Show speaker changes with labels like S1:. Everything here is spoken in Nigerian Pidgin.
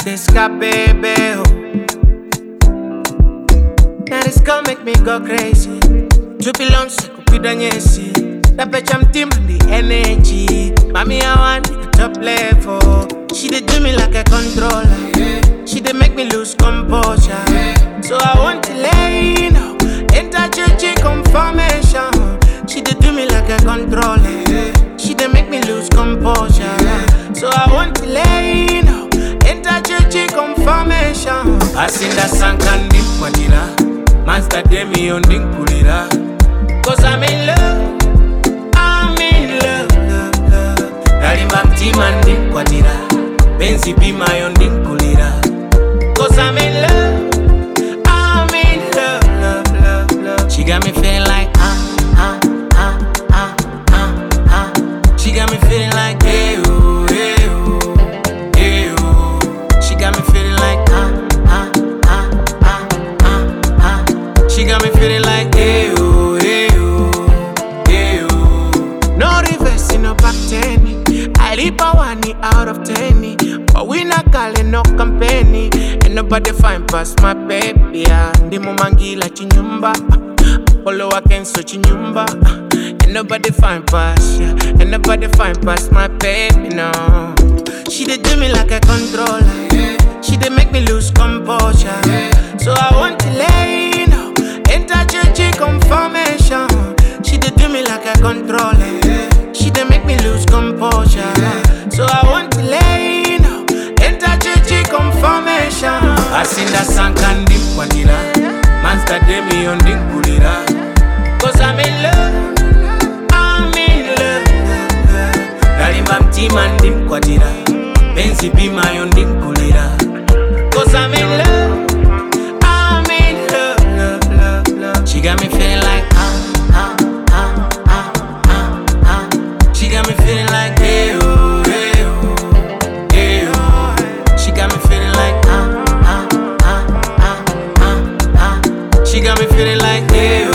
S1: This guy, baby, oh. Now this girl make me go crazy. Jubilance, kupida nyesi. That bitch I'm team the energy. Mommy, I want the top level. She did do me like a controller. She did make me lose composure. So I want to lay, you know, enter church confirmation. She did do me like a controller. She did make me lose composure. So I want to lay, you know, enter church confirmation. Passing the sun can dip vanilla. Master demi on dinkulira. Cause I'm in love. I'm in love, love, love. Dalimba mtima ndinkwatira. Benzi bima yon dinkulira. Cause I'm in love. I'm in love, love, love, love. She got me feeling like She got me feeling like hey oh, hey oh, hey oh. She got me feeling like She got me feeling like hey oh, hey oh, hey oh. No reversing, no back ten. I leap a 1 out of 10. But we not calling no company. Ain't nobody find past my baby. Yeah. Ndi mumangila chinyumba. Polo waken so chinyumba. Ain't nobody find past, yeah. Ain't nobody find past my baby, no. She did do me like a controller. She did make me lose composure. So I want to lay, you know, enter church confirmation. She did do me like a controller. She did make me lose composure. So I want to lay, you know, enter church confirmation. I seen that sun can dip vanilla. Monster demi on dinkulira. Cause I'm in love. I'm in love. Dalimba mtima ndinkwatira. Benzi bima yon dinkulira. Cause I'm in love. I'm in love, love, love, love. She got me feeling like She got me feeling like hey oh, hey oh, hey oh. She got me feeling like She got me feeling like hey oh.